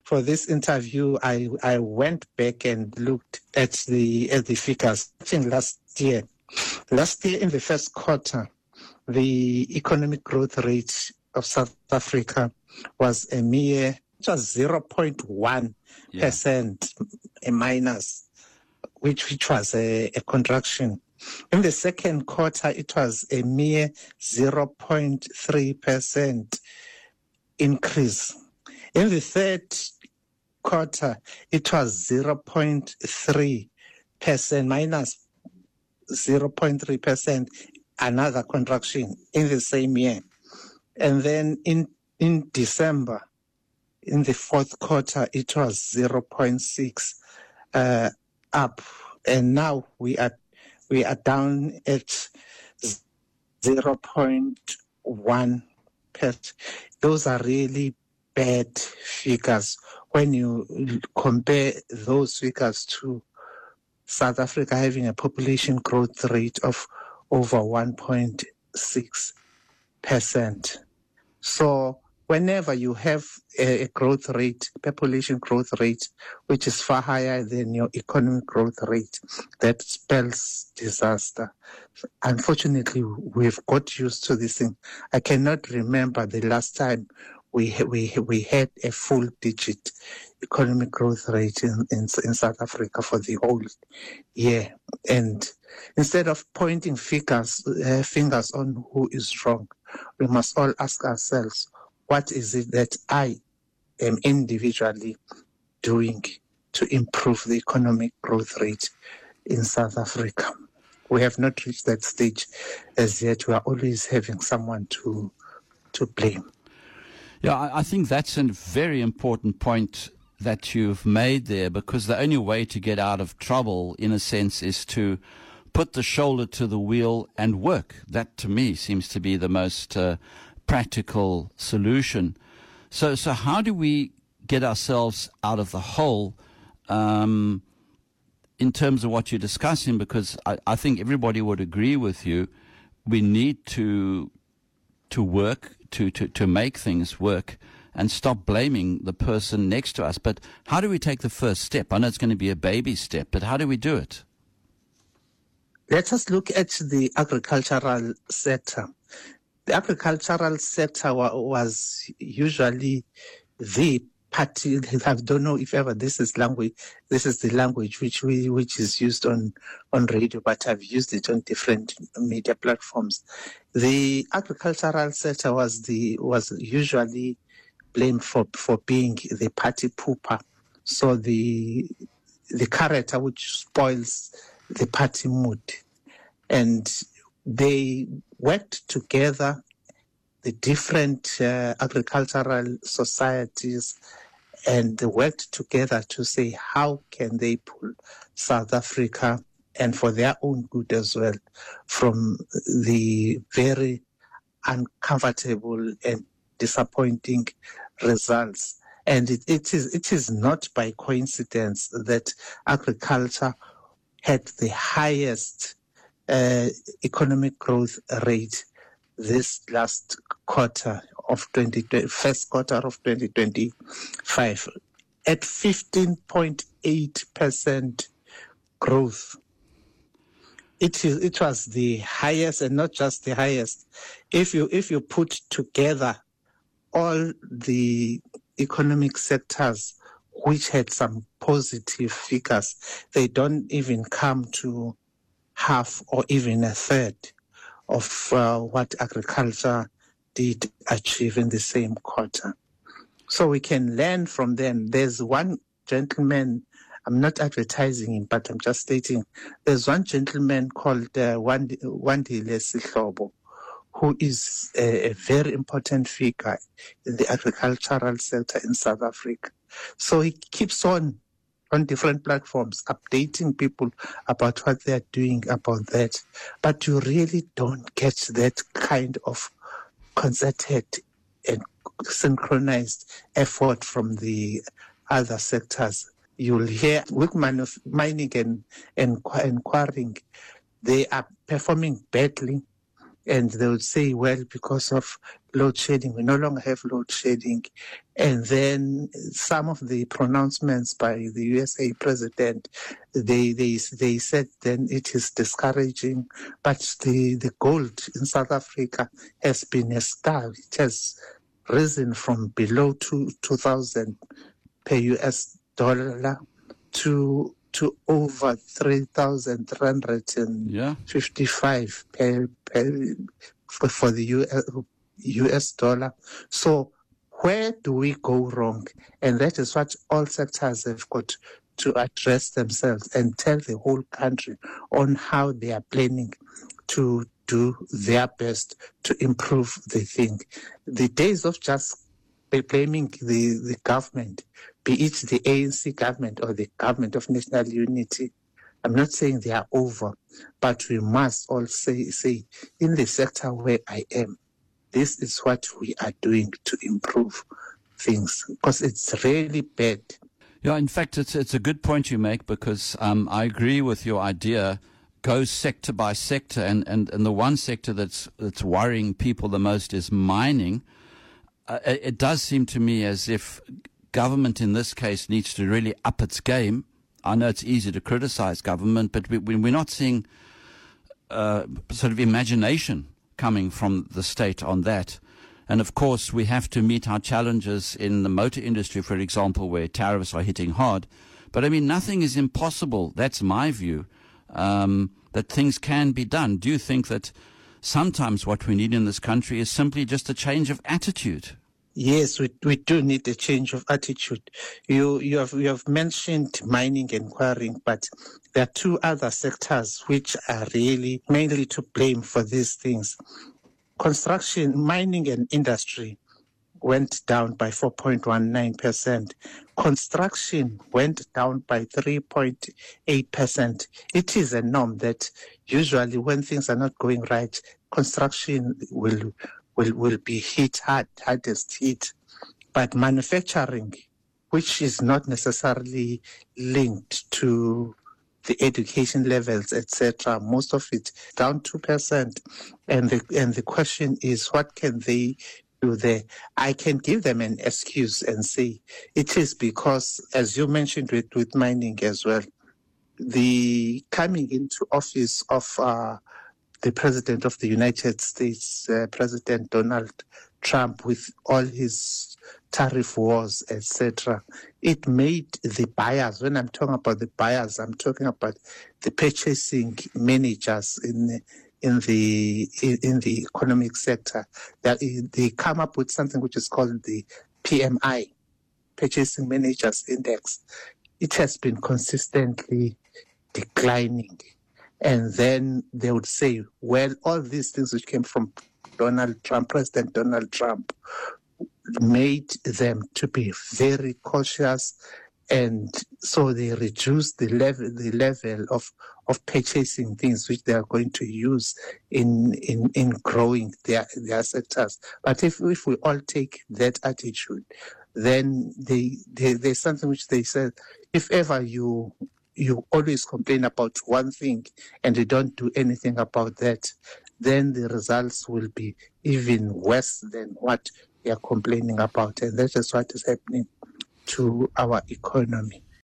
for this interview, I went back and looked at the figures. I think last year in the first quarter, the economic growth rate of South Africa was a mere 0.1%, a minus, which was a contraction. In the second quarter, it was a mere 0.3% increase. In the third quarter, it was 0.3%, minus 0.3%, another contraction in the same year. And then in December, in the fourth quarter, it was 0.6 up. And now we are down at 0.1%. Those are really bad figures when you compare those figures to South Africa having a population growth rate of over 1.6%. So whenever you have a growth rate, population growth rate, which is far higher than your economic growth rate, that spells disaster. Unfortunately, we've got used to this thing. I cannot remember the last time we had a full digit economic growth rate in South Africa for the whole year. And instead of pointing fingers on who is wrong, we must all ask ourselves, what is it that I am individually doing to improve the economic growth rate in South Africa? We have not reached that stage as yet. We are always having someone to blame. Yeah, I think that's a very important point that you've made there, because the only way to get out of trouble, in a sense, is to put the shoulder to the wheel and work. That, to me, seems to be the most practical solution. So how do we get ourselves out of the hole in terms of what you're discussing? Because I think everybody would agree with you. We need to work, to make things work, and stop blaming the person next to us. But how do we take the first step? I know it's going to be a baby step, but how do we do it? Let us look at the agricultural sector. The agricultural sector was usually the party. I don't know if ever this is language. This is the language which is used on radio, but I've used it on different media platforms. The agricultural sector was usually blamed for being the party pooper. So the character which spoils the party mood. And they worked together, the different agricultural societies, and they worked together to say how can they pull South Africa, and for their own good as well, from the very uncomfortable and disappointing results. And it is not by coincidence that agriculture had the highest economic growth rate this last quarter of first quarter of 2025 at 15.8% growth. It was the highest, and not just the highest. If you put together all the economic sectors which had some positive figures, they don't even come to half or even a third of what agriculture did achieve in the same quarter. So we can learn from them. There's one gentleman, I'm not advertising him, but I'm just stating, there's one gentleman called Wandile Sihlobo, who is a very important figure in the agricultural sector in South Africa. So he keeps on different platforms, updating people about what they're doing about that. But you really don't get that kind of concerted and synchronized effort from the other sectors. You'll hear with mining and quarrying, they are performing badly. And they would say, well, because of load shedding, we no longer have load shedding. And then some of the pronouncements by the USA president, they said then it is discouraging, but the gold in South Africa has been a star. It has risen from below 2,000 per US dollar to over 3,355 for the US dollar. So where do we go wrong? And that is what all sectors have got to address themselves and tell the whole country on how they are planning to do their best to improve the thing. The days of just blaming the government, be it the ANC government or the government of national unity, I'm not saying they are over, but we must all say in the sector where I am, this is what we are doing to improve things, because it's really bad. Yeah, in fact, it's a good point you make, because I agree with your idea. Go sector by sector, and the one sector that's worrying people the most is mining. It does seem to me as if government in this case needs to really up its game. I know it's easy to criticize government, but we're not seeing sort of imagination coming from the state on that. And of course, we have to meet our challenges in the motor industry, for example, where tariffs are hitting hard. But I mean, nothing is impossible. That's my view, that things can be done. Do you think that sometimes what we need in this country is simply just a change of attitude? Yes, we do need a change of attitude. You have mentioned mining and quarrying, but there are two other sectors which are really mainly to blame for these things. Construction, mining and industry went down by 4.19%. Construction went down by 3.8%. It is a norm that usually when things are not going right, construction will be hardest hit. But manufacturing, which is not necessarily linked to the education levels, etc., most of it down 2%. And the question is, what can they do there? I can give them an excuse and say it is because, as you mentioned with mining as well, the coming into office of the President of the United States, President Donald Trump, with all his tariff wars, etc., it made the buyers, when I'm talking about the buyers, I'm talking about the purchasing managers in the economic sector, that they come up with something which is called the PMI, Purchasing Managers Index. It has been consistently declining. And then they would say, well, all these things which came from Donald Trump, President Donald Trump, made them to be very cautious, and so they reduced the level of purchasing things which they are going to use in growing their sectors. But if we all take that attitude, then there's something which they said, if ever you always complain about one thing and you don't do anything about that, then the results will be even worse than what you are complaining about. And that is what is happening to our economy.